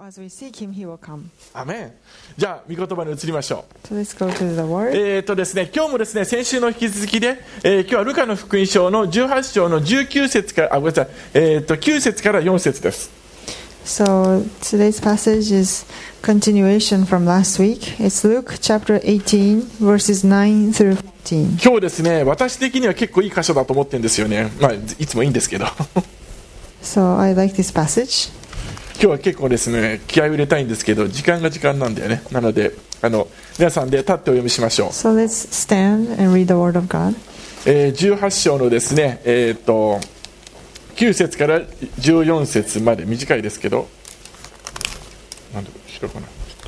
as we seek him, he will come. アメン。じゃあ御言葉に移りましょう。 So let's go to the word. ですね、今日もですね、先週の引き続きで、今日はルカの福音書の18章の19節から、ごめんなさい、9節から4節です。 So today's passage is continuation from last week. It's Luke chapter 18 verses 9 through 14. 今日ですね、私的には結構いい箇所だと思ってるんですよね。まあいつもいいんですけど。 So I like this passage. 今日は結構ですね、気合を入れたいんですけど、時間が時間なんだよね。なので皆さんで立ってお読みしましょう。 So let's stand and read the word of God. 18章のですね、9節から14節まで短いですけど、なんで後ろかな、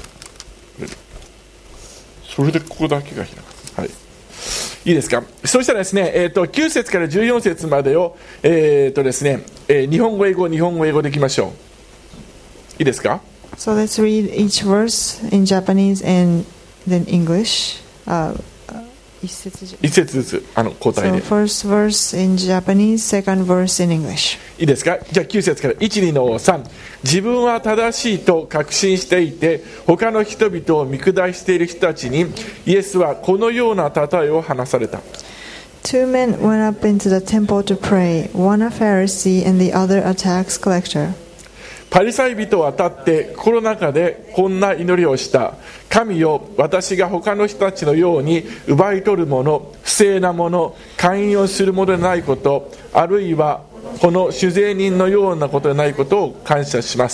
それでここだけが開く、はい、いいですか。そうしたらですね、9節から14節までを、ですね、日本語英語でいきましょう。いいですか。 So let's read each verse in Japanese and then English. 一節ずつ交代 So で。 first verse in Japanese, second verse in English. いいですか。じゃあ9節から1、2の3。自分は正しいと確信していて他の人々を見下している人たちにイエスはこのような例えを話された。 Two men went up into the temple to pray, one a Pharisee and the other a tax collector. パリサイ人は立って心の中でこんな祈りをした。神よ、私が他の人たちのように奪い取るもの、不正なもの、勧誘するものでないこと、あるいはこの酒税人のようなことでないことを感謝します。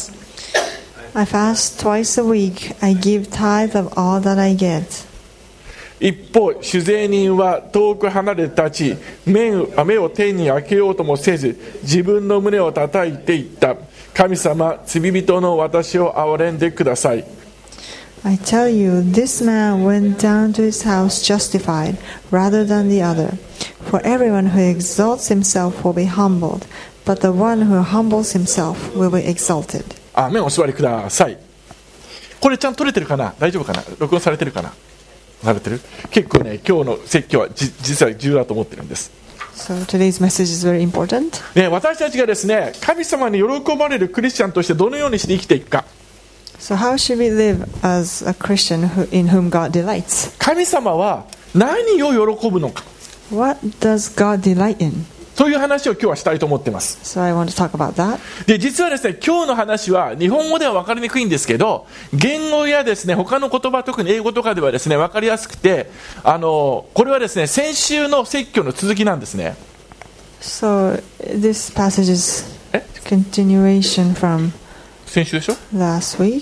I fast twice a week. I give tithe of all that I get. 一方、酒税人は遠く離れて立ち、目を天に開けようともせず、自分の胸を叩いていった。神様、罪人の私を憐れんでください。 I tell you, this man went down to his house justified rather than the other. For everyone who exalts himself will be humbled, but the one who humbles himself will be exalted. アーメン。お座りください。これちゃんと撮れてるかな、大丈夫かな、録音されてるかな、慣れてる。結構ね、今日の説教は実は重要だと思ってるんです。 So today's message is very important. ね、私たちがですね、神様に喜ばれるクリスチャンとしてどのようにして生きていくか。 So how should we live as a Christian in whom God delights? 神様は何を喜ぶのか。 What does God delight in? そういう話を今日はしたいと思ってます。 So I want to talk about that. で、実はですね、今日の話は日本語では分かりにくいんですけど、言語やですね、他の言葉、特に英語とかではですね、分かりやすくて、これはですね、先週の説教の続きなんですね。 So this passage is continuation from 先週でしょ。 last week.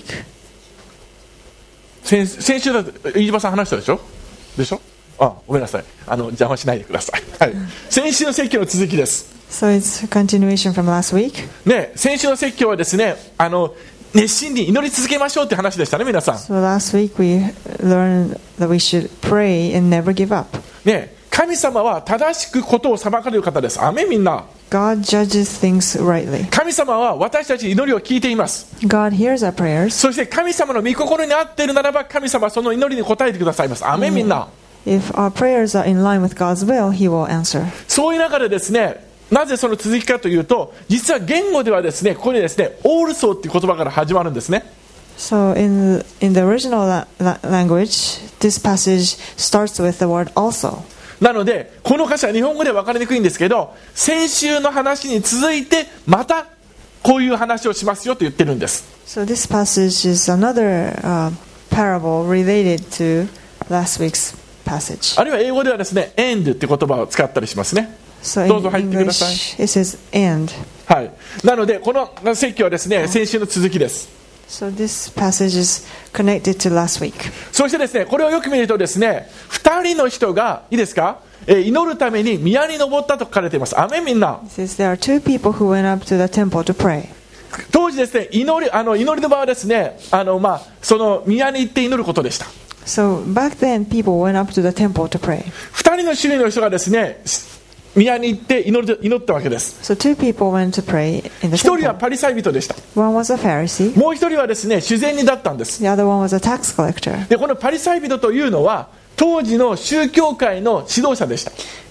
先週だと飯島さん話したでしょ。ごめんなさい、邪魔しないでください、はい、先週の説教の続きです。 So it's a continuation from last week. ね、先週の説教はですね、熱心に祈り続けましょうって話でしたね、皆さん。 So last week we learned that we should pray and never give up. ね、神様は正しくことを裁かれる方です。アメン。みんな。 God judges things rightly. 神様は私たちの祈りを聞いています。 God hears our prayers. そして神様の御心に合っているならば、神様はその祈りに応えてくださいます。アメン。みんな。 If our prayers are in line with God's will, He will answer. そういう中でですね、なぜその続きかというと、実は言語ではですね、ここにですね、alsoっていう言葉から始まるんですね。 So in the original language, this passage starts with the word also. なのでこの歌詞は日本語では分かりにくいんですけど、先週の話に続いてまたこういう話をしますよと言ってるんです。 So this passage is another parable related to last week's passage. あるいは英語ではですね、end って言葉を使ったりしますね。 So どうぞ in 入ってください。 English, it says and. はい。なのでこの説教はですね、先週の続きです。 So this passage is connected to last week. そしてですね、これをよく見るとですね、2人の人がいいですか、祈るために宮に登ったと書かれています。アメン。みんな。 It says there are two people who went up to the temple to pray. 当時ですね、祈りの場はですね、その宮に行って祈ることでした。 So back then people went up to the temple to pray. 2人の種類の人がですね、宮に行って祈ったわけです。 So two people went to pray in the 一人は temple. パリサイ人でした。 One was a Pharisee. もう一人はですね、主税人だったんです。 The other one was a tax collector. で、このパリサイ人というのは当時の宗教界の指導者でした。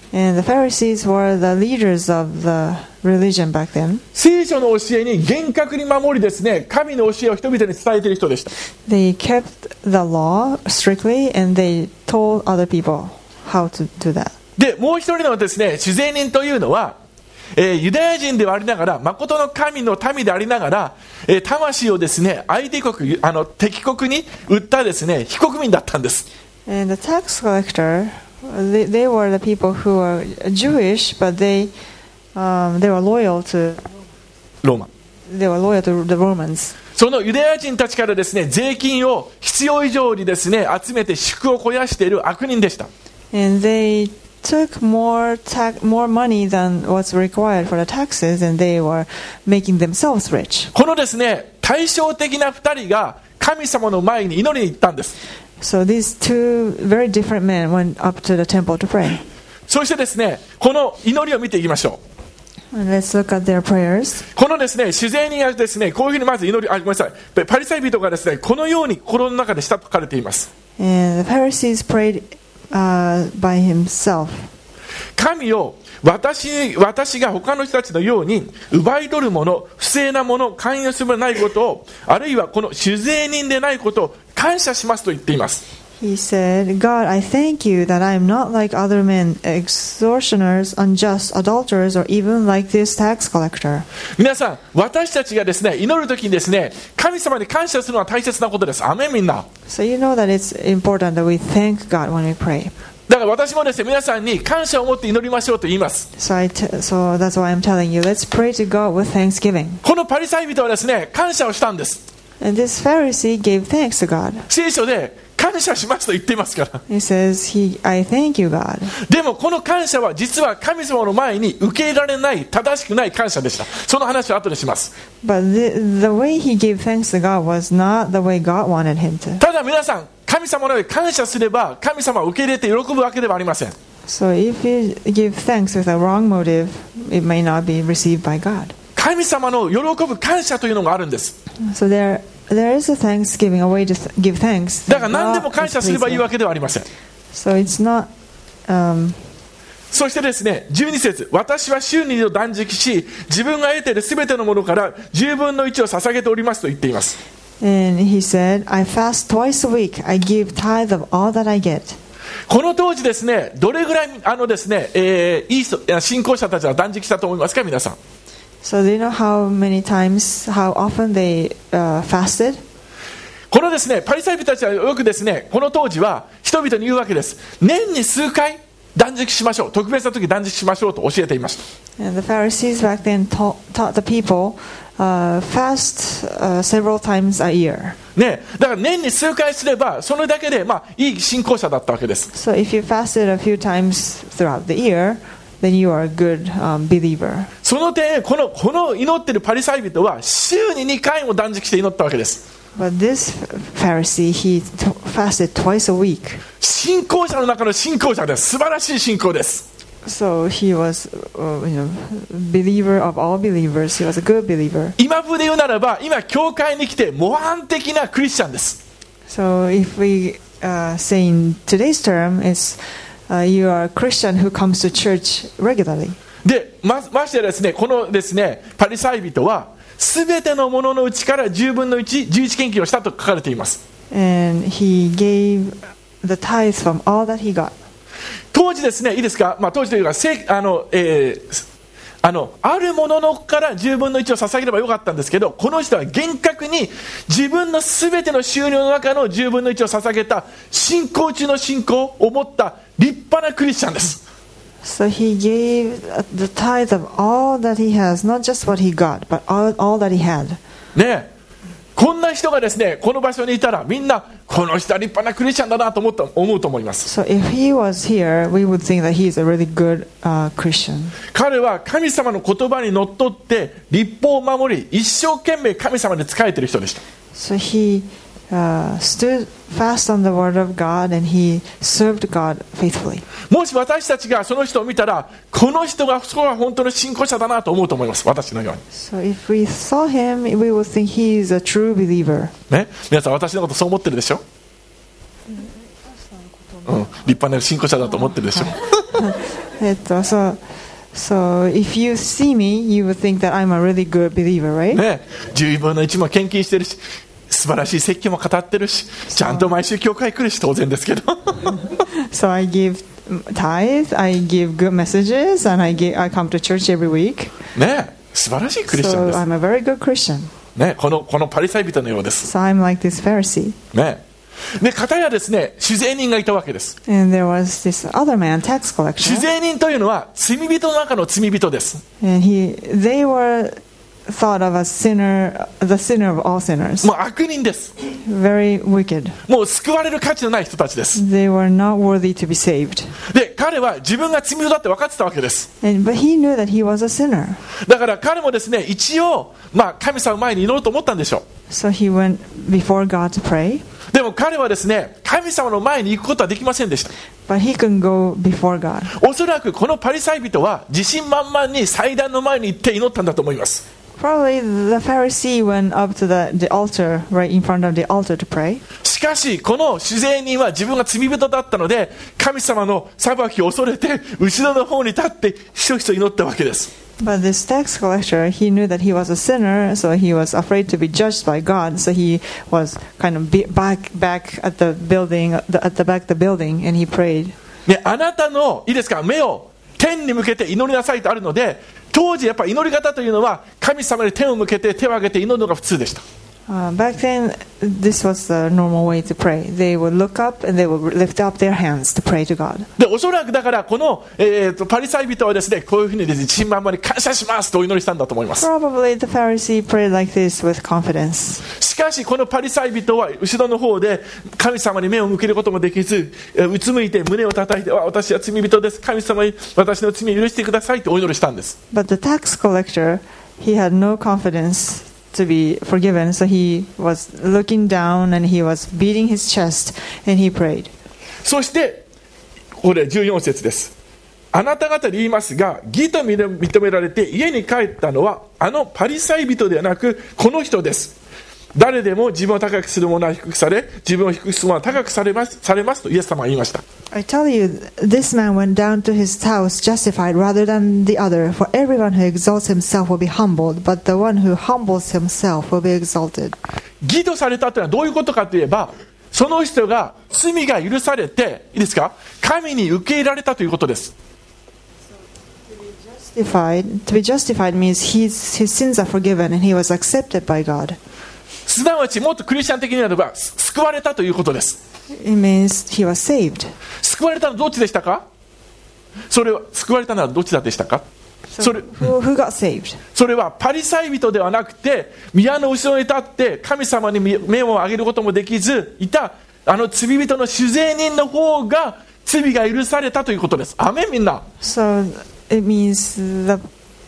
And the Pharisees were the leaders of the religion back then. 聖書の教えに厳格に守りですね、神の教えを人々に伝えている人でした。 They kept the law strictly and they told other people how to do that. で、もう一人のですね、主税人というのは、ユダヤ人ではありながら、誠の神の民でありながら、魂をですね、相手国、敵国に売ったですね、非国民だったんです。 And the tax collector, they were the people who were Jewish, but they were loyal to ローマ。 they were loyal to the Romans. そのユダヤ人たちからですね、税金を必要以上にですね、集めて祝を肥やしている悪人でした。 And they took more money than what's required for the taxes, and they were making themselves rich. このですね、対照的な2人が神様の前に祈りに行ったんです。 So these two very different men went up to the temple to pray. そしてですね、この祈りを見ていきましょう。 And let's look at their prayers. このですね、主税人がですね、こういうふうにまず祈り、ごめんなさい。パリサイ人がですね、このように心の中でしたと書かれています。 And the Pharisees prayed by himself. 神を私が他の人たちのように奪い取るもの、不正なもの、関与するものないことを、あるいはこの主税人でないことを感謝しますと言っています。 He said, God, I thank you that I am not like other men, extortioners, unjust, adulterers, or even like this tax collector. 皆さん、私たちがですね、祈るときにですね、神様に感謝するのは大切なことです。アメンみんな。 So you know that it's important that we thank God when we pray. だから私もですね、皆さんに感謝を持って祈りましょうと言います。 So that's why I'm telling you, let's pray to God with thanksgiving. このパリサイ人はですね、感謝をしたんです。 And this Pharisee gave thanks to God. 聖書で感謝しますと言っていますから。 He says, I thank you, God. でもこの感謝は実は神様の前に受け入れられない、正しくない感謝でした。その話は後でします。 But the way he gave thanks to God was not the way God wanted him to. ただ皆さん、神様の上で感謝すれば神様を受け入れて喜ぶわけではありません。 So if you give thanks with a wrong motive, it may not be received by God. 神様の喜ぶ感謝というのがあるんです。 So there is a thanksgiving, a way to give thanks. だから何でも感謝すればいいわけではありません。 So it's not. そしてですね、12節、私は週に2度断食し、自分が得ているすべてのものから10分の1を捧げておりますと言っています。 And he said, I fast twice a week. I give tithe of all that I get. この当時ですね、どれぐらいですね、いい信仰者たちは断食したと思いますか、皆さん。 So do you know how often they fasted? このですね、パリサイ人たちはよくですね、この当時は人々に言うわけです。年に数回断食しましょう。特別な時断食しましょうと教えていました。 And the Pharisees back then taught the people fast several times a year. ね、だから年に数回すればそれだけでいい信仰者だったわけです。 So if you fasted a few times throughout the year, then you are a good believer. その点、この祈っているパリサイ人は週に2回も断食して祈ったわけです。 But this Pharisee, he fasted twice a week. 信仰者の中の信仰者です。素晴らしい信仰です。 So he was, believer of all believers. He was a good believer. 今風で言うならば、今教会に来て模範的なクリスチャンです。 So if we say in today's term, it's you are a Christian who comes to church regularly. で、ましてですね、このですね、パリサイ人はすべてのもののうちから10分の1、11献金をしたと書かれています。 And he gave the tithes from all that he got. 当時ですね、いいですか、当時というか、あるもののから10分の1を捧げればよかったんですけど、この人は厳格に自分のすべての収入の中の10分の1を捧げた信仰中の信仰を持った立派なクリスチャンです。 So he gave the tithe of all that he has, not just what he got, but all that he had. ねえ、こんな人がですね、この場所にいたらみんなこの人は立派なクリスチャンだなと思うと思います。 So if he was here, we would think that he is a really good Christian. 彼は神様の言葉にのっとって律法を守り、一生懸命神様に仕えている人でした。 So he stood fast on the word of God and he served God faithfully. もし私たちがその人を見たら、この人が本当の信仰者だなと思うと思います。私のように。 So if we saw him, we would think he is a true believer. ね、皆さん私のことそう思ってるでしょ。立派な信仰者だと思ってるでしょ。 So if you see me, you would think that I'm a really good believer, right? ね、10分の1も献金してるし、素晴らしい説教も語ってるし、ちゃんと毎週教会来るし当然ですけど。 So I give tithe, I give good messages, and I come to church every week. ね、素晴らしいクリスチャン So です。 I'm a very good Christian. ね、このパリサイ人のようです。 So I'm like this Pharisee. ね。で、片やですね、酒税人がいたわけです。 And there was this other man, tax collector. 酒税人というのは罪人の中の罪人です。 And they were thought of as the sinner of all sinners. もう悪人です。 Very wicked. もう救われる価値のない人たちです。 They were not worthy to be saved. で、彼は自分が罪人だって分かってたわけです。 But he knew that he was a sinner. だから彼もですね、一応、神様の前に祈ろうと思ったんでしょう。 So he went before God to pray. でも彼はですね、神様の前に行くことはできませんでした。 But he couldn't go before God. おそらくこのパリサイ人は自信満々に祭壇の前に行って祈ったんだと思います。 Probably the Pharisee went up to the altar, right in front of the altar to pray. しかしこの酒税人は自分が罪人だったので、神様の裁きを恐れて後ろの方に立ってひそひそ祈ったわけです。 But this tax collector, he knew that he was a sinner, so he was afraid to be judged by God. So he was kind of back at the building, at the back of the building, and he prayed. ね、あなたのいいですか、目を天に向けて祈りなさいとあるので、当時やっぱり祈り方というのは神様に手を向けて手を挙げて祈るのが普通でした。 Back then, this was the normal way to pray. They would look up and they would lift up their hands to pray to God. で、おそらくだからこの、パリサイ人はですね、こういうふうにですね、自信満々に感謝しますとお祈りしたんだと思います。 Probably the Pharisee prayed like this with confidence. しかしこのパリサイ人は後ろの方で神様に目を向けることもできず、うつむいて胸を叩いて、私は罪人です、神様に私の罪を許してくださいとお祈りしたんです。 But the tax collector, he had no confidence to be forgiven, so he was looking down and he was beating his chest and he prayed. そしてこれ14節です。あなた方に言いますが、義と認められて家に帰ったのはあのパリサイ人ではなくこの人です。誰でも自分を高くする者は低くされ、自分を低くする者は高くされますとイエス様は言いました。 I tell you, this man went down to his house justified rather than the other. For everyone who exalts himself will be humbled, but the one who humbles himself will be exalted. 義とされたというのはどういうことかといえば、その人が罪が許されて、いいですか、神に受け入れられたということです。 To be justified means his sins are forgiven and he was accepted by God. すなわちもっとクリスチャン的になれば救われたということです。 It means he was saved. 救われたのはどっちでしたか？それは救われたのはどっちだでしたか？ So who got saved? それはパリサイ人ではなくて、宮の後ろに立って神様に目を上げることもできずいたあの罪人の酒税人の方が罪が許されたということです。アメン、みんな。 So it means the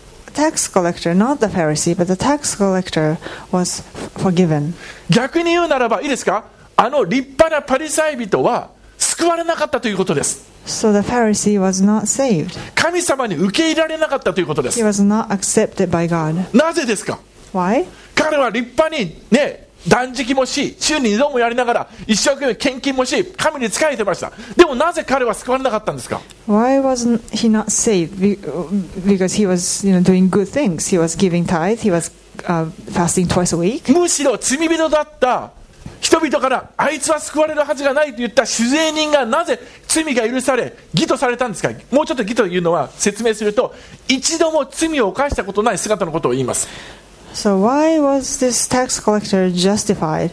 tax collector, not the Pharisee, but the tax collector was forgiven. 逆に言うならばいいですか、あの立派なパリサイ人は救われなかったということです。 So the Pharisee was not saved. 神様に受け入れられなかったということです。 He was not accepted by God. なぜですか？ Why? 彼は立派にね、断食もし、週に2度もやりながら一生懸命献金もし、神に仕えてました。でもなぜ彼は救われなかったんですか？ Why wasn't he not saved? Because he was, doing good things. He was giving tithe. He was fasting twice a week. むしろ罪人だった人々からあいつは救われるはずがないと言った酒税人がなぜ罪が許され義とされたんですか？もうちょっと義というのは説明すると、一度も罪を犯したことない姿のことを言います。 So why was this tax collector justified?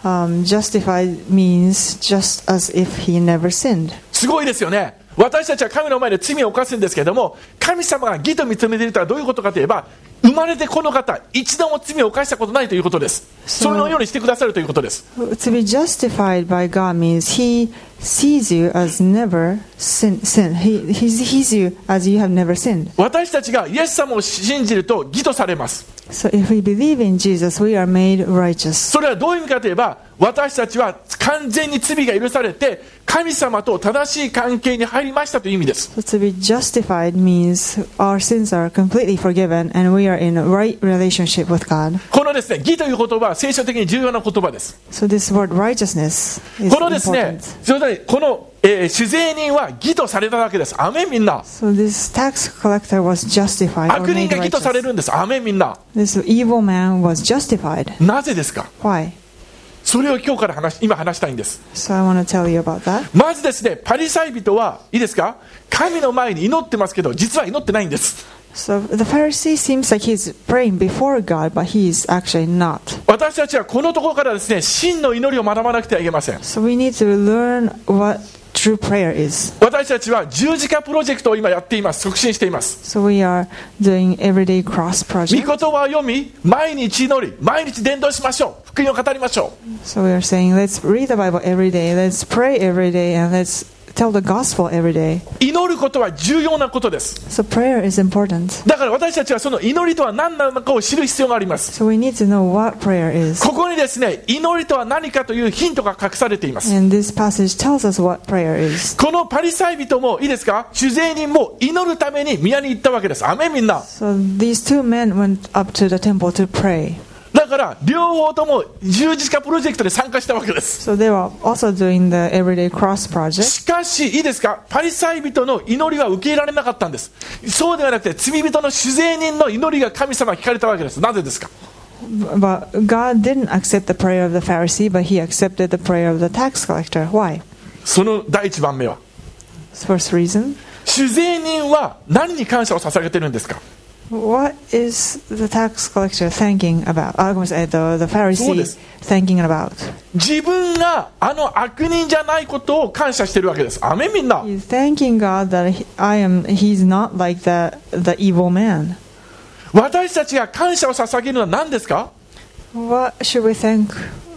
Justified means just as if he never sinned. すごいですよね。私たちは神の前で罪を犯すんですけれども、神様が義と認めているとはどういうことかといえば、生まれてこの方一度も罪を犯したことないということです。そのようにしてくださるということです。 To be justified by God means He sees you as never sinned. He sees you as you have never sinned. 私たちがイエス様を信じると義とされます。 So if we believe in Jesus, we are made righteous. それはどういう意味かといえば、私たちは完全に罪が許されて神様と正しい関係に入りましたという意味です。 So to be justified means our sins are completely forgiven and we are in a right relationship with God. このですね、義という言葉は聖書的に重要な言葉です。 So this word righteousness is このですね、この、主税人は義とされたわけです。アメンみんな。 So this tax collector was justified. 悪人が義とされるんです。アメンみんな。 This evil man was justified. なぜですか？ Why? それを今日から今話したいんです。 So I want to tell you about that. まずですね、パリサイ人はいいですか？神の前に祈ってますけど、実は祈ってないんです。 So the Pharisee seems like he's praying before God, but he is actually not. 私たちはこのところからですね、真の祈りを学ばなくてはいけません。 So we need to learn what true prayer is. 私たちは十字架プロジェクトを今やっています。促進しています。 So we are doing everyday cross 御 project. 言葉を読み、毎日祈り、毎日伝道しましょう。福音を語りましょう。 So we are saying, let's read the Bible every day, let's pray every day, and let's tell the gospel every day. 祈ることは重要なことです。 So prayer is important. だから私たちはその祈りとは何なのかを知る必要があります。 So we need to know what prayer is. ここにですね、祈りとは何かというヒントが隠されています。 And this passage tells us what prayer is. このパリサイ人もいいですか、主税人も祈るために宮に行ったわけです。アメンみんな。 So these two men went up to the temple to pray. だから両方とも十字架プロジェクトで参加したわけです。 So they were also doing the everyday cross project. しかしいいですか、パリサイ人の祈りは受け入れられなかったんです。そうではなくて罪人の主税人の祈りが神様に聞かれたわけです。なぜですか？ But God didn't accept the prayer of the Pharisee, but he accepted the prayer of the tax collector. Why? その第一番目は、 First reason. 主税人は何に感謝を捧げてるんですか？ What is the tax collector thinking about? The Pharisee thinking about? 自分があの悪人じゃないことを感謝してるわけです。アメンみんな。 He's thanking God that he's not like the evil man. 私たちが感謝を捧げるのは何ですか？ What should we thank?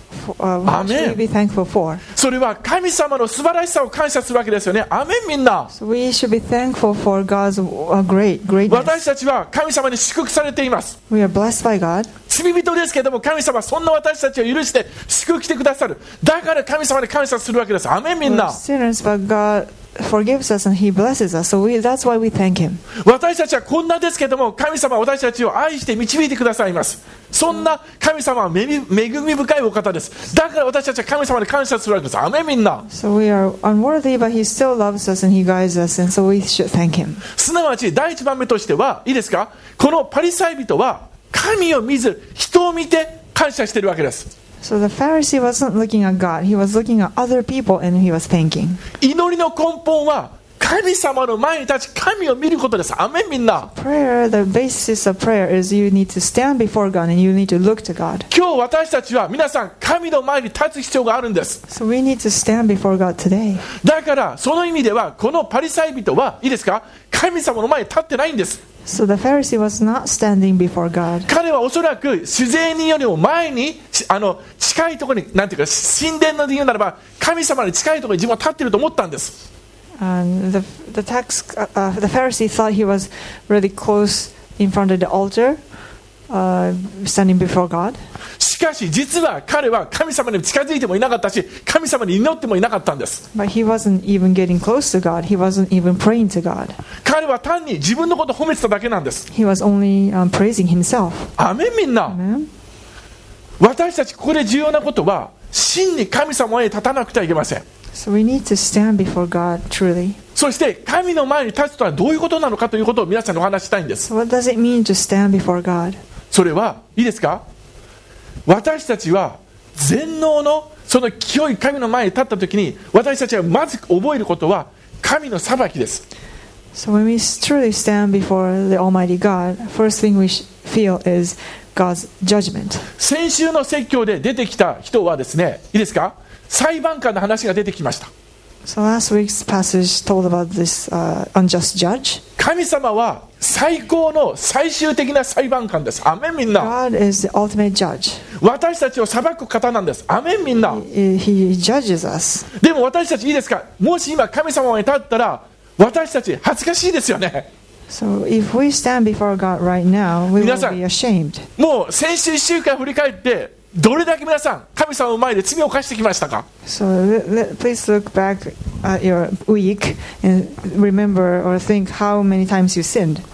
What should we be thankful for? それは神様の素晴らしさを感謝するわけですよね。アメンみんな。 So we should be thankful for God's greatness. 私たちは神様に祝福されています。 We are blessed by God. 罪人ですけれども神様はそんな私たちを許して祝福してくださる。だから神様に感謝するわけです。アメンみん We're な。 sinners, but God forgives us and He blesses us. So that's why we thank Him. 私たちはこんなですけれども神様は私たちを愛して導いてくださいます。そんな神様は恵み深いお方です。だから私たちは神様に感謝するわけです。アメンみんな。 So we are unworthy, but He still loves us and He guides us, and so we should thank Him. すなわち第一番目としてはいいですか、このパリサイ人は神を見ず人を見て感謝しているわけです。 So the Pharisee wasn't looking at God, he was looking at other people and he was thanking. 祈りの根本は神様の前に立ち神を見ることです。アメンみんな。 Prayer, the basis of prayer is you need to stand before God and you need to look to God. 今日私たちは皆さん神の前に立つ必要があるんです。 So we need to stand before God today. だからその意味ではこのパリサイ人はいいですか、神様の前に立ってないんです。 So the Pharisee was not standing before God. 彼はおそらく主税人よりも前に近いところに、なんていうか神殿ので言うならば神様に近いところに自分は立っていると思ったんです。 And the Pharisee thought he was really close in front of the altar, standing before God. しかし実は彼は神様に近づいてもいなかったし神様に祈ってもいなかったんです。 But he wasn't even getting close to God. He wasn't even praying to God. 彼は単に自分のことを褒めてただけなんです。 He was only praising himself. アメンみんな。 Amen? 私たちここで重要なことは真に神様に立たなくてはいけません。 So we need to stand before God truly. そして神の前に立つとはどういうことなのかということを皆さんにお話ししたいんです。 So what does it mean to stand before God? それはいいですか、私たちは全能のその清い神の前に立った時に私たちはまず覚えることは神の裁きです。 So when we truly stand before the Almighty God, first thing we feel is God's judgment. 先週の説教で出てきた人はですね、いいですか、裁判官の話が出てきました。 So last week's passage told about this unjust judge. 神様は最高の最終的な裁判官です。アメンみんな。 God is the ultimate judge. 私たちを裁く方なんです。アメンみんな。 He judges us. でも私たちいいですか、もし今神様に立ったら私たち恥ずかしいですよね。 So if we stand before God right now, we will 皆さん、 be ashamed. もう先週1週間振り返ってどれだけ皆さん神様の前で罪を犯してきましたか。 So please look back at your week and remember or think how many times you sinned.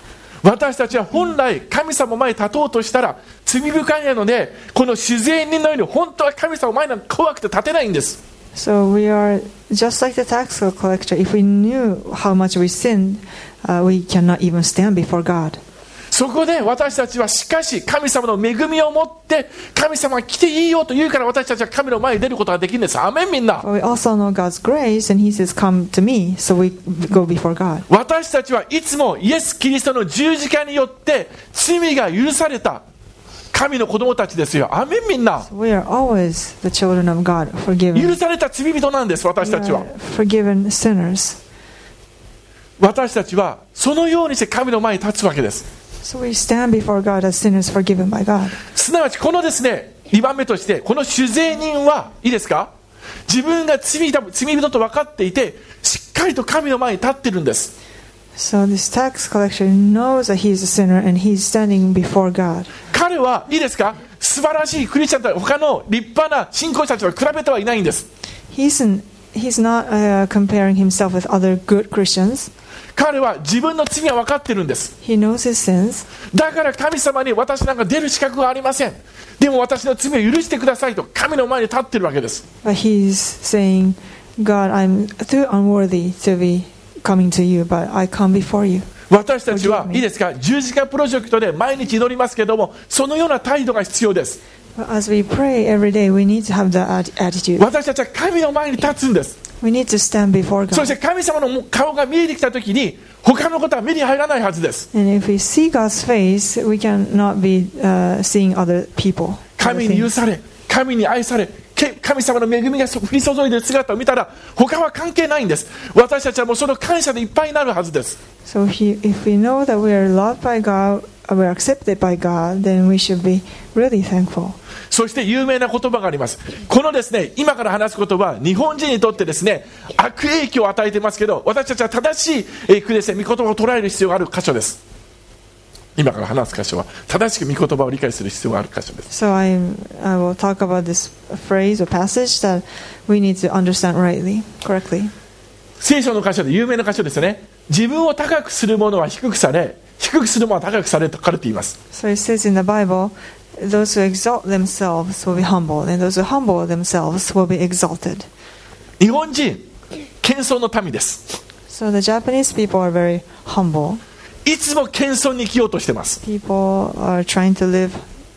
私たちは本来神様の前に立とうとしたら罪深いので、この自然人のように本当は神様の前に怖くて立てないんです。 So we are just like the tax collector. If we knew how much we sinned, we cannot even stand before God. そこで私たちはしかし神様の恵みを持って神様が来ていいよと言うから私たちは神の前に出ることができるんです。アーメン。みんな。 We also know God's grace, and He says, "Come to me." So we go before God. 私たちはいつもイエス・キリストの十字架によって罪が許された神の子供たちですよ。アーメン。みんな。 So we are always the children of God, forgiven. 許された罪人なんです。私たちは。 We are forgiven sinners. 私たちはそのようにして神の前に立つわけです。 So we stand before God as sinners forgiven by God. すなわちこのですね、2番目としてこの酒税人はいいですか、自分が罪人と分かっていてしっかりと神の前に立ってるんです。 So this tax collector knows that he is a sinner and he's standing before God. 彼はいいですか、素晴らしいクリスチャンと他の立派な信仰者たちと比べてはいないんです。 He's not comparing himself with other good Christians. 彼は自分の罪は分かってるんです。 He knows his sins. だから神様に私なんか出る資格はありません、でも私の罪を許してくださいと神の前に立ってるわけです。 But he's saying, God, I'm too unworthy to be coming to you, but I come before you. 私たちはいいですか、十字架プロジェクトで毎日祈りますけども、そのような態度が必要です。 As we pray every day, we need to have that attitude. 私たちは神の前に立つんです。 We need to stand before そし God. て神様の顔が見えてきたときに他のことは目に入らないはずです。 And if we see God's face, we cannot be seeing other people. 神に許され、神に愛され、神様の恵みが降り注いでいる姿を見たら他は関係ないんです。私たちはもうその感謝でいっぱいになるはずです。 So if we know that we are loved by God, we are accepted by God, then we should be really thankful. そして有名な言葉があります。このですね、今から話す言葉は日本人にとってですね、悪影響を与えていますけど、私たちは正しい句ですね、御言葉を捉える必要がある箇所です。今から話す箇所は正しく御言葉を理解する必要がある箇所です。 So I will talk about this phrase or passage that we need to understand correctly. 聖書の箇所で有名な箇所ですよね。自分を高くする者は低くされ、低くする者は高くされと書かれています。 So it says in the Bible, those who exalt themselves will be humbled, and those who humble themselves will be exalted. 日本人、謙遜の民です。 So the Japanese people are very humble. いつも謙遜に生きようとしています。 People are trying to live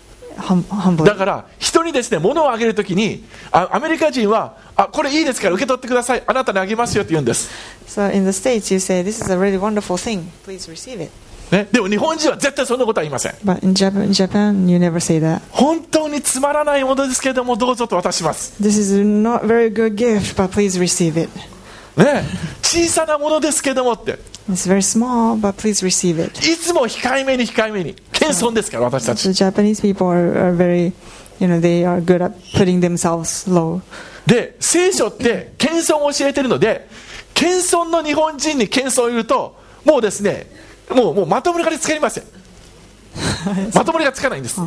humbly. だから人にですね、物をあげるときにアメリカ人はこれいいですから受け取ってください、あなたにあげますよって言うんです、 So in the States you say, this is a really wonderful thing, please receive it. ね、でも日本人は絶対そんなことは言いません。 But in Japan you never say that. 本当につまらないものですけれどもどうぞと渡します、 This is not very good gift, but please receive it. ね、小さなものですけどもって、 It's very small, but please receive it. いつも控えめに控えめに、謙遜ですから私たち。 The Japanese people are very, they are good at putting themselves low. で聖書って謙遜を教えているので、謙遜の日本人に謙遜を言うともうですね、もうまともりがつかりません。まともりがつかないんです。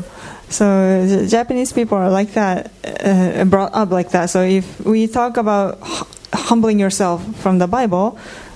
So the Japanese people are like that, brought up like that. So if we talk about humbling yourself from the Bible,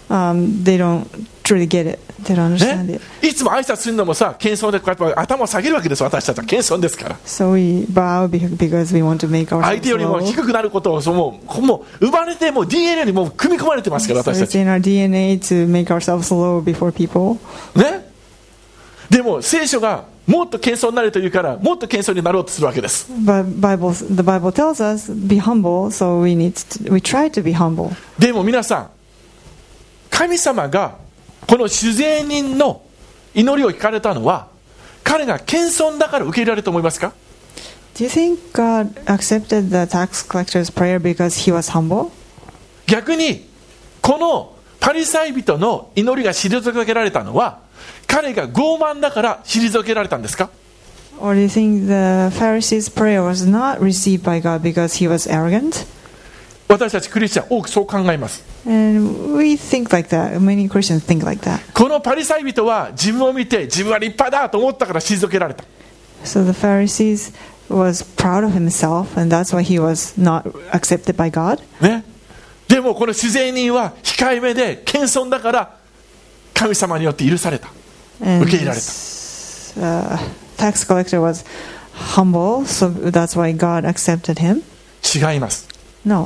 they don't truly get it. They don't understand ね it. いつも挨拶するのもさ、謙遜でこうやって頭を下げるわけです。私たちは謙遜ですから。 So we bow because we want to make 相 ourselves 手よりも low. 低くなることをもう生まれてもう DNA にもう組み込まれてますから So 私た it's ち。 in our DNA to make ourselves low before people. ね。でも聖書がもっと謙遜になれと言うからもっと謙遜になろうとするわけです。 But the Bible tells us be humble, so we try to be humble. でも皆さん、神様がこの酒税人の祈りを聞かれたのは彼が謙遜だから受け入れられると思いますか？ Do you think God accepted the tax collector's prayer because he was humble? 逆にこのパリサイ人の祈りが退けられたのは彼が傲慢だから退けられたんですか？ Or do you think the Pharisee's prayer was not received by God because he was arrogant? 私たちクリスチャン多くそう考えます。 And we think like that. Many Christians think like that. このパリサイ人は自分を見て自分は立派だと思ったから退けられた。 So the Pharisees was proud of himself, and that's why he was not accepted by God. ね。でもこの酒税人は控えめで謙遜だから神様によって許された。 And 受け入れられた。 tax collector was humble, so that's why God accepted him. 違います。 No,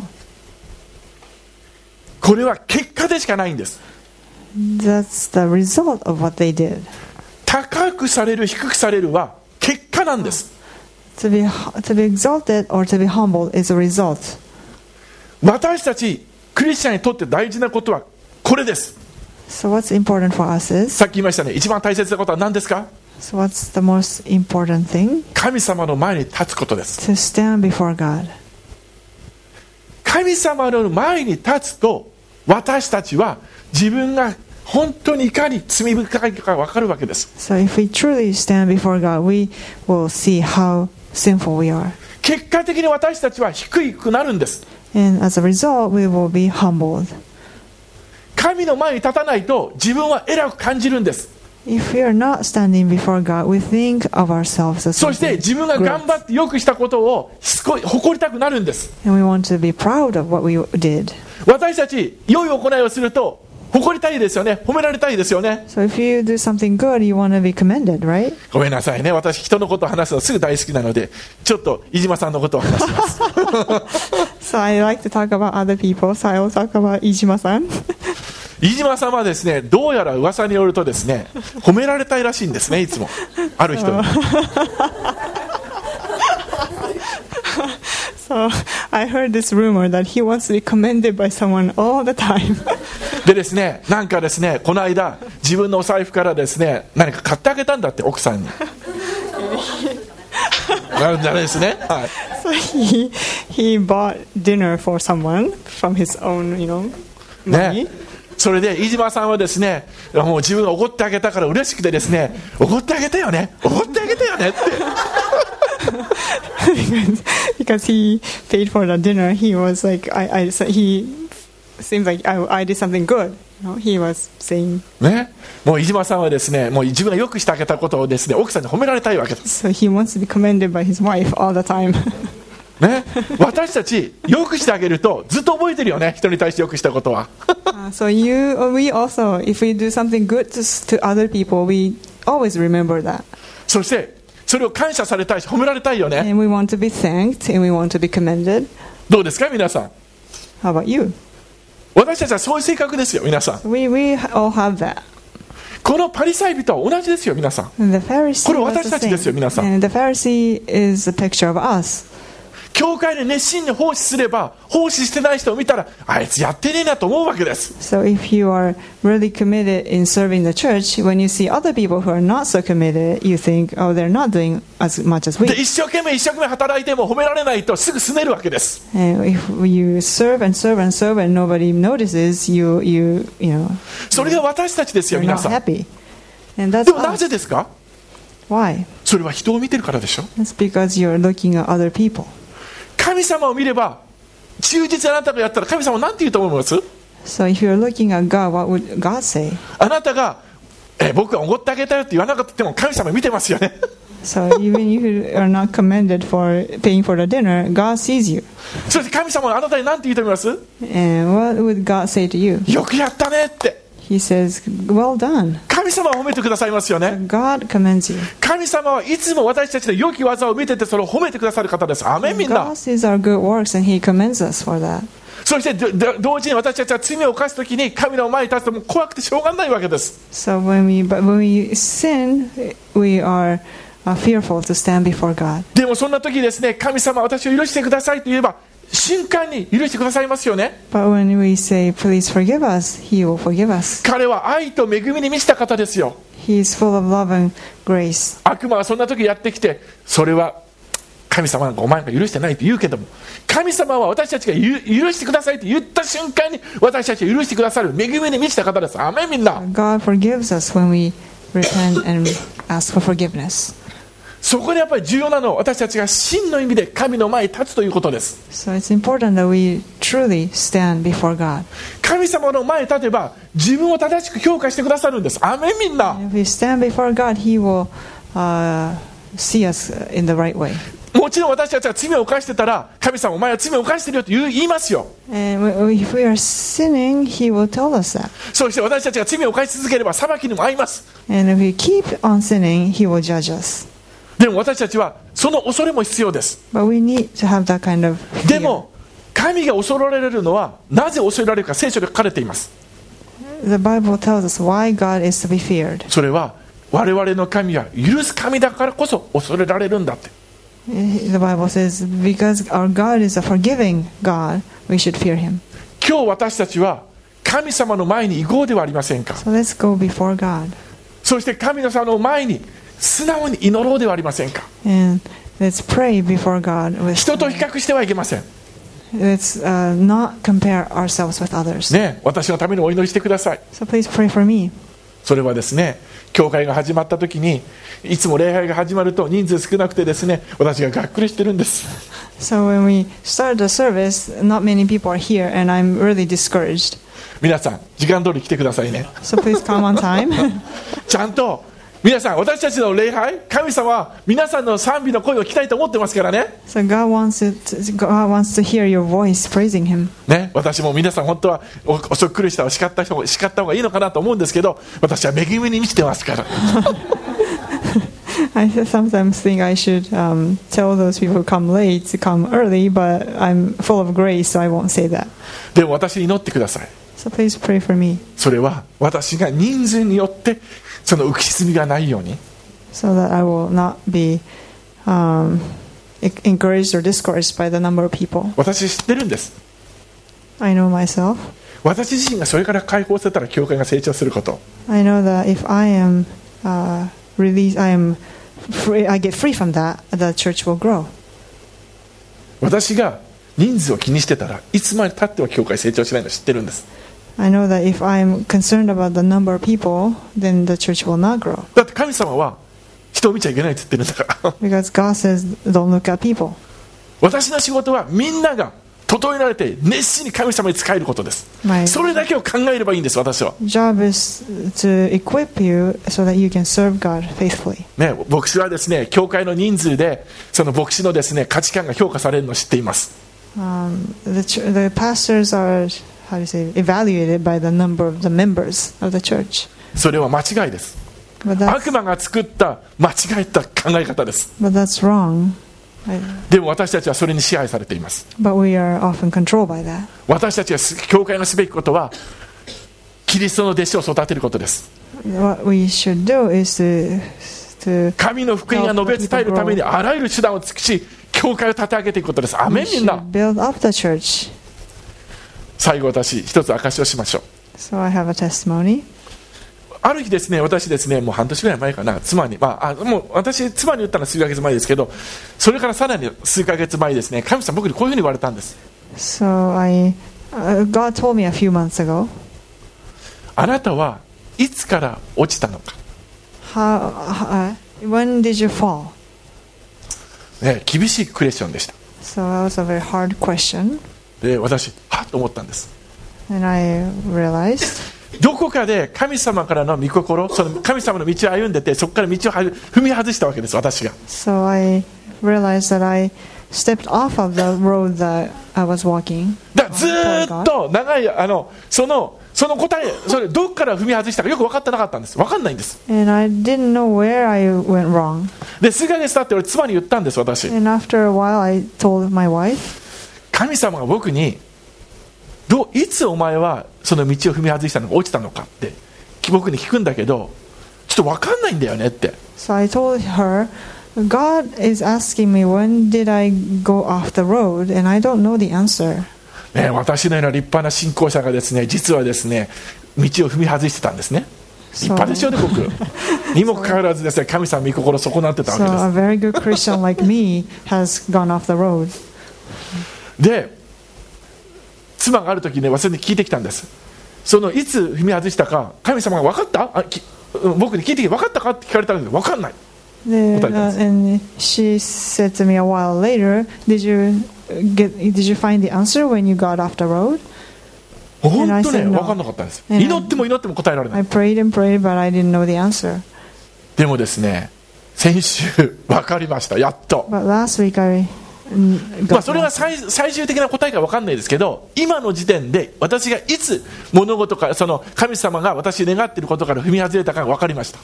これは結果でしかないんです。 that's the result of what they did. 高くされる低くされるは結果なんです。 To be exalted or to be humbled is a result. 私たちクリスチャンにとって大事なことはこれです。 So what's important for us is, さっき言いましたね、一番大切なことは何ですか？ so what's the most important thing? 神様の前に立つことです。 To stand before God. 神様の前に立つと私たちは自分が本当にいかに罪深いか分かるわけです。 So if we truly stand before God, we will see how sinful we are. 結果的に私たちは低くなるんです。 And as a result, we will be humbled. 神の前に立たないと自分は偉く感じるんです。 If we are not standing before God, we think of ourselves as そして something 自分が頑 great. 張ってよくしたことを誇りたくなるんです。 And we want to be proud of what we did. 私たち良い行いをすると誇りたいですよね。褒められたいですよね。 So if you do something good, you want to be commended, right? ごめんなさいね、私人のことを話すのすぐ大好きなのでちょっと飯島さんのことを話します。 So I like to talk about other people, so I will talk about Ijima-san. 飯島さんはですね、どうやら噂によるとですね、褒められたいらしいんですね、いつもある人に。 So I heard this rumor that he wants to be commended by someone all the time. でですね、なんかですね、この間自分のお財布からですね、何か買ってあげたんだって奥さんに。ダメですね。はい。 So he bought dinner for someone from his own, money. ね。それで飯島さんはですね、もう自分がおごってあげたから嬉しくてですね、おごってあげたよね、おごってあげたよねって。 because he paid for the dinner, he was like, he seemed like I did something good. He was saying. ね、もう飯島さんはですね、もう自分がよくしてあげたことをですね、奥さんに褒められたいわけです。 So he wants to be commended by his wife all the time. ね、私たちよくしてあげるとずっと覚えてるよね、人に対してよくしたことは。 So we also, if we do something good to other people, we always remember that. そしてそれを感謝されたいし褒められたいよね。 And we want to be thanked and we want to be commended. どうですか皆さん。 How about you? 私たちはそういう性格ですよ皆さん。 We all have that. このパリサイ人は同じですよ皆さん。 And the Pharisee これ was 私 the たちですよ same. 皆さん。 And the Pharisee is a picture of us. 教会で熱心に奉仕すれば奉仕してない人を見たらあいつやってねえなと思うわけです。 So if you are really committed in serving the church, when you see other people who are not so committed, you think, oh, they're not doing as much as we. で一生懸命働いても褒められないとすぐ拗ねるわけです。 And if you serve and serve and serve and nobody notices, you know, それが私たちですよ you're 皆 not さん。 happy. And that's でもなぜ us. ですか？ Why? それは人を見てるからでしょ。 It's because you're looking at other people. 神様を見れば忠実あなたがやったら神様は何て言うと思います？ So if you're looking at God, what would God say? あなたが僕はおごってあげたよって言わなかったも神様見てますよね。 So even if you are not commended for paying for the dinner, God sees you. そして神様はあなたに何て言うと思います？ And what would God say to you? よくやったねって。 He says, well done. 神様は褒めてくださいますよね。 God commends you. 神様はいつも私たちの良き技を見ててそれを褒めてくださる方です。アメンみんな。 God sees our good works and He commends us for that. そして同時に私たちは罪を犯すときに神の前に立つともう怖くてしょうがないわけです。 So when we sin, we are fearful to stand before God. でもそんな時ですね、神様私を許してくださいと言えば瞬間に許してくださいますよね。 But when we say, please forgive us, He will forgive us. 彼は愛と恵みに満ちた方ですよ。 He is full of love and grace. 悪魔はそんな時やってきてそれは神様がお前が許してないと言うけども、神様は私たちが許してくださいと言った瞬間に私たちを許してくださる恵みに満ちた方です。アメンみんな。 God forgives us when we repent and ask for forgiveness. そこでやっぱり重要なのは私たちが真の意味で神の前に立つということです。 So it's important that we truly stand before God. 神様の前に立てば自分を正しく評価してくださるんです。アメンみんな。 If we stand before God, He will see us in the right way. もちろん私たちが罪を犯してたら、神様お前は罪を犯してるよと言いますよ。 And if we are sinning, He will tell us that. そして私たちが罪を犯し続ければ裁きにも遭います。 And if we keep on sinning, He will judge us. でも私たちはその恐れも必要です。 But we need to have that kind of で fear. も神が恐れられるのはなぜ恐れられるか、聖書で書かれています。 The Bible tells us why God is to be feared. それは我々の神は許す神だからこそ恐れられるんだって。 The Bible says because our God is a forgiving God, we should fear Him. 今日私たちは神様の前に行こうではありませんか。 So let's go before God そして神様の前に素直に祈ろうではありませんか。 and let's pray before God. 人と比較してはいけません。 Let's not compare ourselves with others. ね、私のためにお祈りしてください。 So please pray for me. それはですね、教会が始まった時にいつも礼拝が始まると人数少なくてですね、私ががっくりしてるんです。 So when we start the service, not many people are here, and I'm really discouraged. 皆さん時間通り来てくださいね。 So please come on time. ちゃんと皆さん、私たちの礼拝、神様は皆さんの賛美の声を聞きたいと思ってますからね。 So God wants to hear your voice praising Him. ね、私も皆さん本当は遅く来る人は叱った方がいいのかなと思うんですけど、私は恵みに満ちてますから。 I sometimes think I should tell those people who come late to come early, but I'm full of grace, so I won't say that. でも私に祈ってください。 So please pray for me, それは私が人数によってその浮き沈みがないように。 so that I will not be encouraged or discouraged by the number of people. 私知ってるんです。 I know myself. 私自身がそれから解放されたら教会が成長すること。 I know that if I am released, I get free from that, the church will grow. 私が人数を気にしてたらいつまで経っても教会成長しないの知ってるんです。 I know that if I'm concerned about the number of people, then the church will not grow. だって神様は人を見ちゃいけないって言ってるんだから。 Because God says, don't look at people. 私の仕事はみんなが整えられて熱心に神様に仕えることです。 My それだけを考えればいいんです。私は job is to equip you so that you can serve God faithfully. ね、牧師はですね、教会の人数でその牧師のですね、価値観が評価されるのを知っています。 The pastors are, how do you say, evaluated by the number of the members of the church. それは間違いです。 But that's, 悪魔が作った間違えた考え方です。 but that's wrong. でも私たちはそれに支配されています。 But we are often controlled by that. 私たちが教会がすべきことはキリストの弟子を育てることです。 What we should do is to 神の福音が述べ伝えるためにあらゆる手段を尽くし教会を立て上げていくことです。アメン。みんな build up the church. 最後私一つ証しをしましょう。 So I have a testimony. ある日ですね、私ですね、もう半年ぐらい前かな、妻に、もう私妻に言ったのは数ヶ月前ですけど、それからさらに数ヶ月前ですね、神様僕にこういうふうに言われたんです。 So God told me a few months ago. あなたはいつから落ちたのか。 When did you fall? ね、厳しいクエスチョンでした。 So that was a very hard question. で、私はっと思ったんです。 And I realized. どこかで神様からの御心、その神様の道を歩んでて、そこから道を踏み外したわけです、私が。 So I realized that I stepped off of the road that I was walking. だずーっと長いその答え、それどこから踏み外したかよく分かってなかったんです。分かんないんです。 And I didn't know where I went wrong. で、数ヶ月経って俺妻に言ったんです、私。 And after a while I told my wife. 神様が僕にいつお前はその道を踏み外したのか落ちたのかって僕に聞くんだけど、ちょっと分かんないんだよねって。 So I told her, God is asking me when did I go off the road, and I don't know the answer. ね、私のような立派な信仰者がですね、実はですね、道を踏み外してたんですね。立派でしょうね、僕。にもかかわらずですね、神様の御心を損なってたわけです。 So a very good Christian like me has gone off the road. で、妻がある時ね、私に聞いてきたんです。そのいつ踏み外したか、神様が分かった？僕に聞いてきて分かったかって聞かれたんだけど、分かんない。 And she said to me a while later, did you find the answer when you got off the road? 本当ね、分かんなかったんです。祈っても祈っても答えられない。 I prayed and prayed, but I didn't know the answer. でもですね、 先週分かりました、やっと。 But last week I got それが最終的な答えか分かんないですけど、今の時点で私がいつ物事か、その神様が私願っていることから踏み外れたかが分かりました。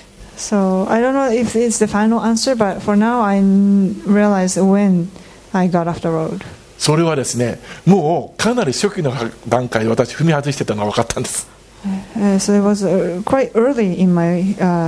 So I don't know if it's the final answer, but for now I realize when I got off the road. それはですね、もうかなり初期の段階で私踏み外してたのが分かったんです。 So it was quite early in my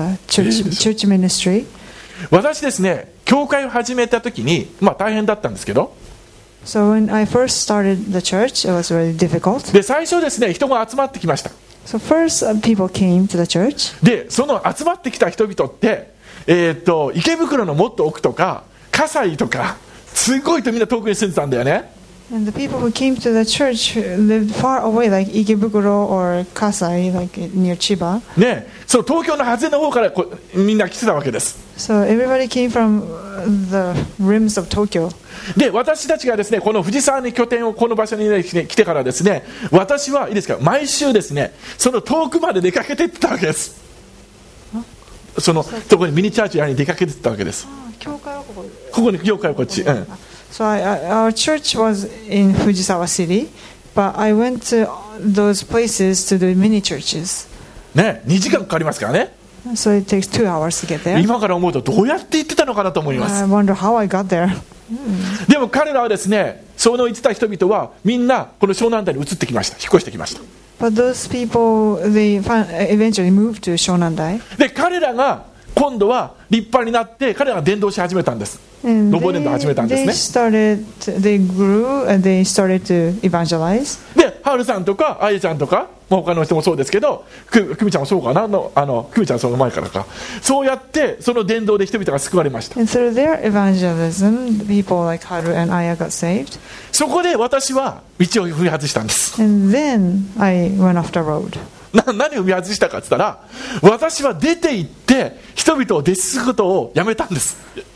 church ministry. 私ですね、教会を始めた時に、大変だったんですけど、 So when I first started the church, it was really difficult. で最初ですね、人が集まってきました。 So first people came to the church. でその集まってきた人々って、池袋のもっと奥とか葛西とか、すごいとみんな遠くに住んでたんだよね。 And the people who came to the church lived far away, like Ikebukuro or Kasai, like near Chiba. ね、その東京の外れの方からみんな来てたわけです。 So everybody came from the rims of Tokyo. で私たちがですね、この藤沢に拠点をこの場所に、ね、来てからですね、私はいいですか、毎週ですね、その遠くまで出かけていってたわけです。そのところにミニチャーチやりに出かけていったわけです。ここに教会はこっち、 So our church was in Fujisawa City, but I went to those places to do mini churches. ね、2時間かかりますからね。 So it takes 2 hours to get there. 今から思うとどうやって行ってたのかなと思います。 I wonder how I got there. でも彼らはですね、その言ってた人々はみんなこの湘南台に移ってきました。引っ越してきました。 But those people, they eventually moved to Shonandai. で彼らが今度は立派になって彼らが伝道し始めたんです。 And 路傍伝道を始めたんですね。 they grew and they started to evangelize. でハルさんとかあゆちゃんとか、他の人もそうですけど、久美ちゃんもそうかな、久美ちゃんその前からか、そうやってその伝道で人々が救われました。 And through their evangelism, people like Haru and Aya got saved. そこで私は道を踏み外したんです。 And then I went off the road. 何を踏み外したかって言ったら、私は出て行って人々を弟子することをやめたんです。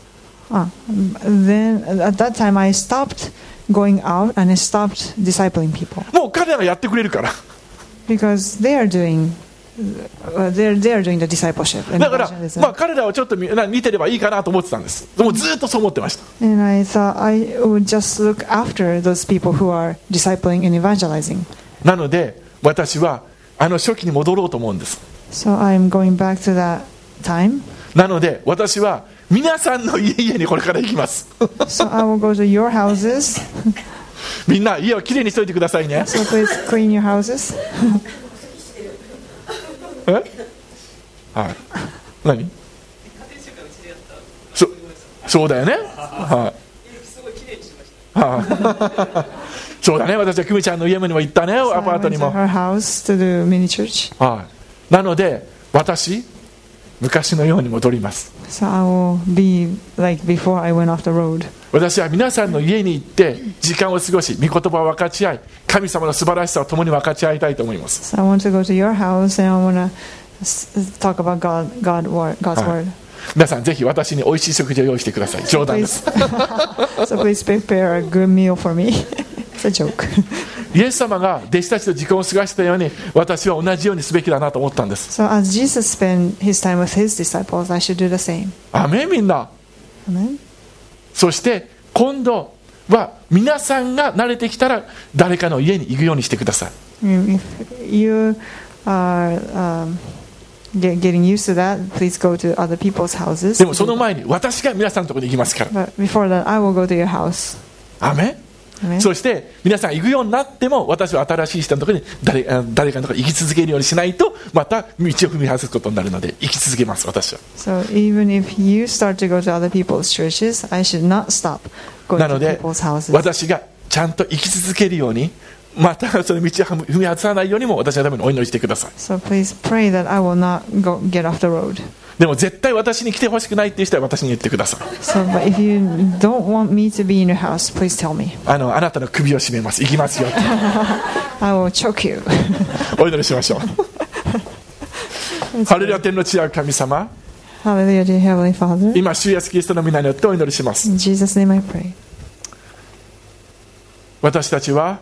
Then at that time I stopped going out and I stopped discipling people もう彼らがやってくれるから。 because they are doing the discipleship and だから、 evangelism. 彼らをちょっと見てればいいかなと思ってたんです。もうずっとそう思ってました。 And I thought I would just look after those people who are discipling and evangelizing. なので私は初期に戻ろうと思うんです。 So I'm going back to that time. なので私は皆さんの家にこれから行きます。 So I will go to your houses. みんな家をきれいにしといてくださいね。 So please clean your houses. はい。何？そうだよね。はい。はい。そうだね。私は久美ちゃんの家にも行ったね。アパートにも。 Her house to do mini church. はい。なので私昔のように戻ります。 So I will be like before I went off the road. 私は皆さんの家に行って時間を過ごし、御言葉を分かち合い、神様の素晴らしさを共に分かち合いたいと思います。 So I want to go to your house and I want to talk about God's word. 皆さんぜひ私に美味しい食事を用意してください。冗談です。 So please prepare a good meal for me. It's a joke. イエス様が弟子たちと時間を過ごしたように私は同じようにすべきだなと思ったんです。 So as Jesus spent his time with his disciples, I should do the same. アメン。みんな。 Amen. そして今度は皆さんが慣れてきたら誰かの家に行くようにしてください。 If you are getting used to that, please go to other people's houses. でもその前に私が皆さんのところに行きますから。 But before that, I will go to your house. アメン。 Amen. そして皆さん行くようになっても私は新しい人のところに誰かのところに行き続けるようにしないとまた道を踏み外すことになるので行き続けます。私は So even if you start to go to other people's churches, I should not stop going なの to で people's houses. 私がちゃんと生き続けるようにまたその道を踏み外さないようにも私のためにお祈りしてください。 So please pray that I will not get off the road. でも絶対私に来てほしくないっていう人は私に言ってください。 So but if you don't want me to be in your house, please tell me. あなたの首を絞めます。行きますよ。 I will choke you. お祈りしましょう。ハレルヤ天の地ある神様、 Hallelujah, dear Heavenly Father. 今主イエスキリストの皆によってお祈りします。 In Jesus' name I pray. 私たちは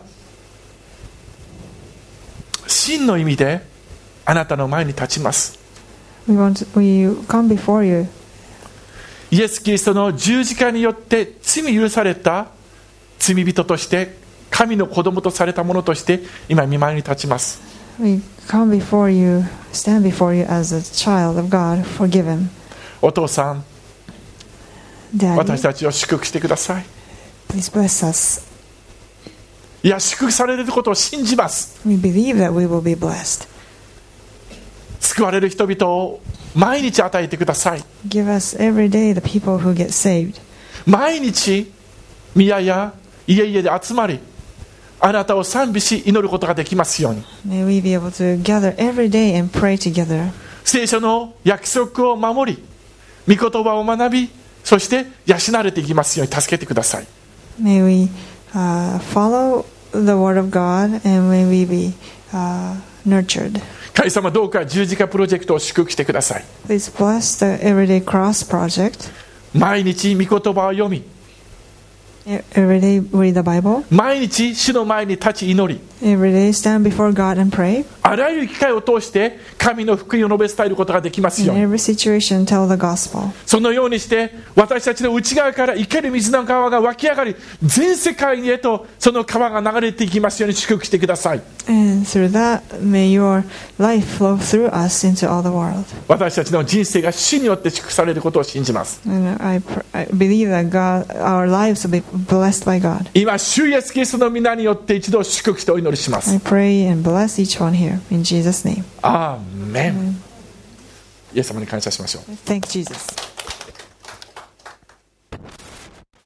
真の意味であなたの前に立ちます。 We come before you イエス・キリストの十字架によって罪許された罪人として、神の子供とされたものとして今御前に立ちます。 We come before you, stand before you as a child of God, forgiven. お父さん、 Daddy, 私たちを祝福してください。 please bless us. いや、祝福されることを信じます。 We believe that we will be blessed. 救われる人々を毎日与えてください。 Give us every day the people who get saved. 毎日宮や家々で集まり、あなたを賛美し祈ることができますように。 May we be able to gather every day and pray together. 聖書の約束を守り、御言葉を学び、そして養われていきますように助けてください。 May we follow the word of God, and may we be nurtured. 神様、どうか十字架プロジェクトを祝福してください。 Please bless the Everyday Cross project. 毎日御言葉を読み、 Every day read the Bible. 毎日主の前に立ち祈り、 Every day stand before God and pray. あらゆる機会を通して神の福音を述べ伝えることができますよ In うに。 every situation, tell the gospel. そのようにして私たちの内側から生ける水の川が湧き上がり、全世界へとその川が流れていきますように祝福してください。 And through that, may your life flow through us into all the world. 私たちの人生が主によって祝福されることを信じます。 And I believe that God, our lives will be blessed by God. 今、主イエスキリストの皆によって一度祝福してお祈りします。 I pray and bless each one here in Jesus' name. アーメン。イエス様に感謝しましょう。 Thank Jesus.